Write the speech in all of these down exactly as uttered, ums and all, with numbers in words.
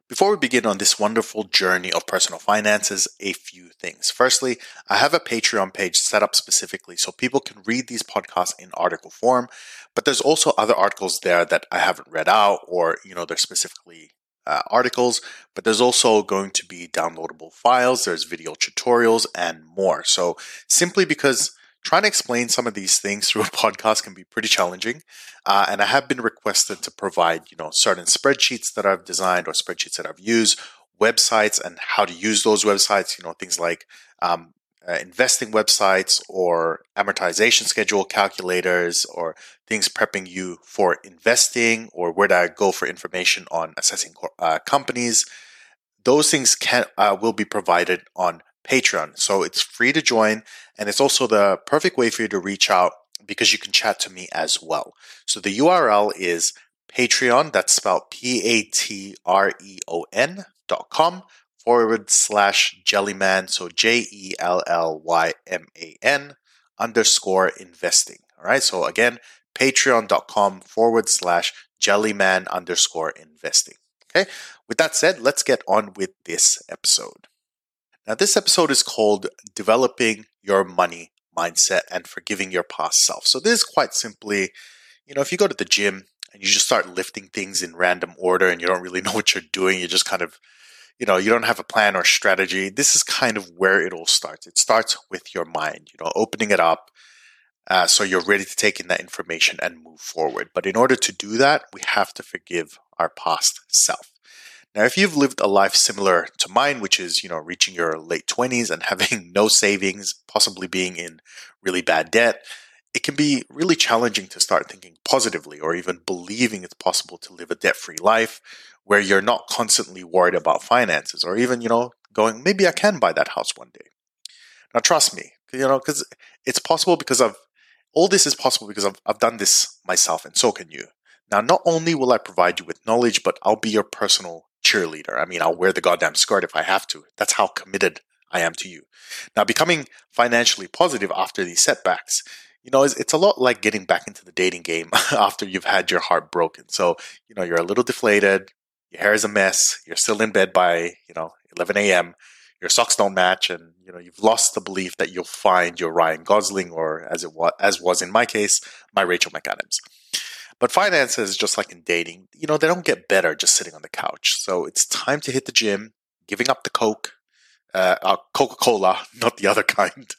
Before we begin on this wonderful journey of personal finances, a few things. Firstly, I have a Patreon page set up specifically so people can read these podcasts in article form, but there's also other articles there that I haven't read out or, you know, they're specifically uh, articles, but there's also going to be downloadable files, there's video tutorials and more. So simply because trying to explain some of these things through a podcast can be pretty challenging. Uh, and I have been requested to provide, you know, certain spreadsheets that I've designed or spreadsheets that I've used, websites and how to use those websites, you know, things like um, uh, investing websites or amortization schedule calculators or things prepping you for investing or where to go for information on assessing uh, companies. Those things can uh, will be provided on Patreon. So it's free to join and it's also the perfect way for you to reach out because you can chat to me as well. So the U R L is Patreon, that's spelled P A T R E O N dot com forward slash Jellyman, so J E L L Y M A N underscore investing. All right, so again, patreon.com forward slash Jellyman underscore investing. Okay, with that said, let's get on with this episode. Now, this episode is called Developing Your Money Mindset and Forgiving Your Past Self. So this is quite simply, you know, if you go to the gym and you just start lifting things in random order and you don't really know what you're doing, you just kind of, you know, you don't have a plan or strategy. This is kind of where it all starts. It starts with your mind, you know, opening it up uh, so you're ready to take in that information and move forward. But in order to do that, we have to forgive our past self. Now, if you've lived a life similar to mine, which is, you know, reaching your late twenties and having no savings, possibly being in really bad debt, it can be really challenging to start thinking positively or even believing it's possible to live a debt-free life where you're not constantly worried about finances or even, you know, going, maybe I can buy that house one day. Now, trust me, you know, because it's possible because I've, all this is possible because I've, I've done this myself and so can you. Now, not only will I provide you with knowledge, but I'll be your personal cheerleader. I mean, I'll wear the goddamn skirt if I have to. That's how committed I am to you. Now, becoming financially positive after these setbacks, you know, it's, it's a lot like getting back into the dating game after you've had your heart broken. So, you know, you're a little deflated, your hair is a mess, you're still in bed by, you know, eleven a.m., your socks don't match, and, you know, you've lost the belief that you'll find your Ryan Gosling or, as it was, as was in my case, my Rachel McAdams. But finances, just like in dating, you know, they don't get better just sitting on the couch. So it's time to hit the gym, giving up the Coke, uh, uh, Coca-Cola, not the other kind,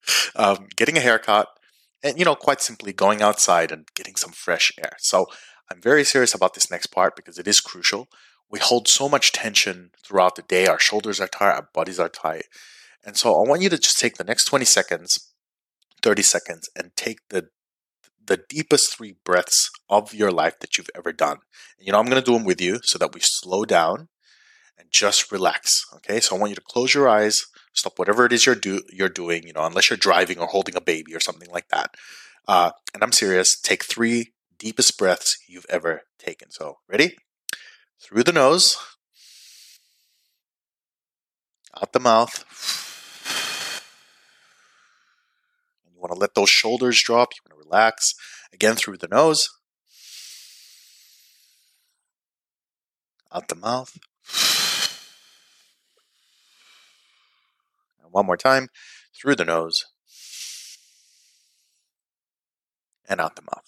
um, getting a haircut, and, you know, quite simply going outside and getting some fresh air. So I'm very serious about this next part because it is crucial. We hold so much tension throughout the day. Our shoulders are tight, our bodies are tight. And so I want you to just take the next twenty seconds, thirty seconds, and take the the deepest three breaths of your life that you've ever done. And, you know, I'm going to do them with you so that we slow down and just relax. Okay. So I want you to close your eyes, stop whatever it is you're do you're doing, you know, unless you're driving or holding a baby or something like that. Uh, and I'm serious. Take three deepest breaths you've ever taken. So ready? Through the nose, out the mouth. You want to let those shoulders drop. You want to relax. Again, through the nose. Out the mouth. And one more time. Through the nose. And out the mouth.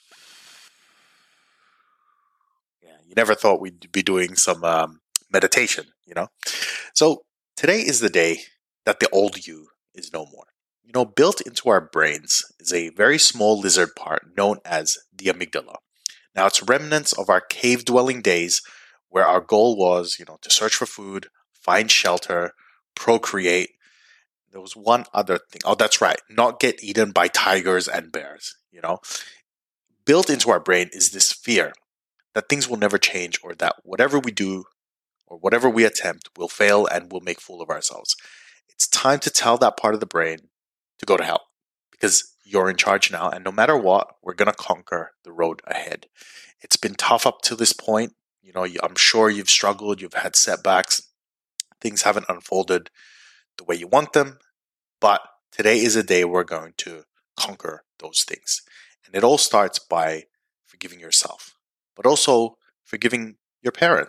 Yeah, you never thought we'd be doing some um, meditation, you know? So today is the day that the old you is no more. You know, built into our brains is a very small lizard part known as the amygdala. Now, it's remnants of our cave-dwelling days where our goal was, you know, to search for food, find shelter, procreate. There was one other thing. Oh, that's right. Not get eaten by tigers and bears, you know. Built into our brain is this fear that things will never change or that whatever we do or whatever we attempt will fail and we'll make fool of ourselves. It's time to tell that part of the brain to go to hell because you're in charge now. And no matter what, we're going to conquer the road ahead. It's been tough up to this point. You know, I'm sure you've struggled. You've had setbacks. Things haven't unfolded the way you want them. But today is a day we're going to conquer those things. And it all starts by forgiving yourself, but also forgiving your parents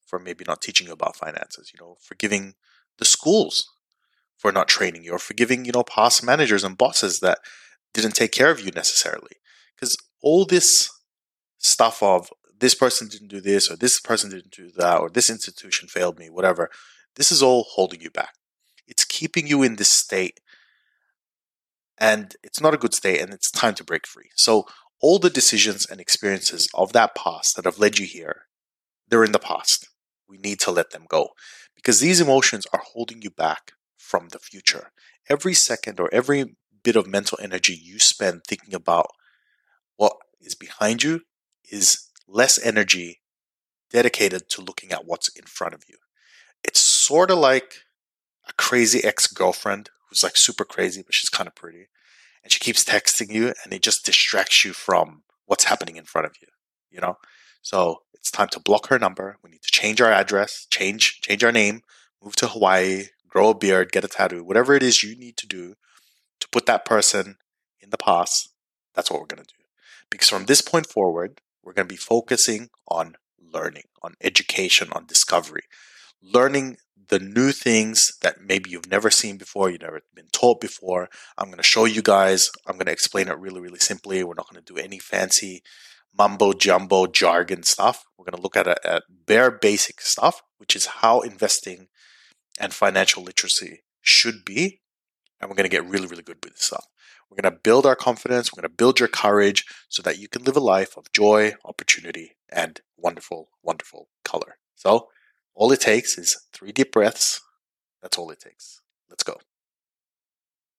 for maybe not teaching you about finances, you know, forgiving the schools for not training you, or forgiving, you know, past managers and bosses that didn't take care of you necessarily. Because all this stuff of this person didn't do this, or this person didn't do that, or this institution failed me, whatever, this is all holding you back. It's keeping you in this state, and it's not a good state, and it's time to break free. So all the decisions and experiences of that past that have led you here, they're in the past. We need to let them go, because these emotions are holding you back from the future. Every second or every bit of mental energy you spend thinking about what is behind you is less energy dedicated to looking at what's in front of you. It's sort of like a crazy ex-girlfriend who's like super crazy, but she's kind of pretty. And she keeps texting you, and it just distracts you from what's happening in front of you, you know? So it's time to block her number. We need to change our address, change change our name, move to Hawaii, grow a beard, get a tattoo, whatever it is you need to do to put that person in the past. That's what we're going to do. Because from this point forward, we're going to be focusing on learning, on education, on discovery, learning the new things that maybe you've never seen before, you've never been taught before. I'm going to show you guys. I'm going to explain it really, really simply. We're not going to do any fancy mumbo jumbo jargon stuff. We're going to look at, a, at bare basic stuff, which is how investing and financial literacy should be. And we're going to get really, really good with this stuff. We're going to build our confidence. We're going to build your courage so that you can live a life of joy, opportunity, and wonderful, wonderful color. So all it takes is three deep breaths. That's all it takes. Let's go.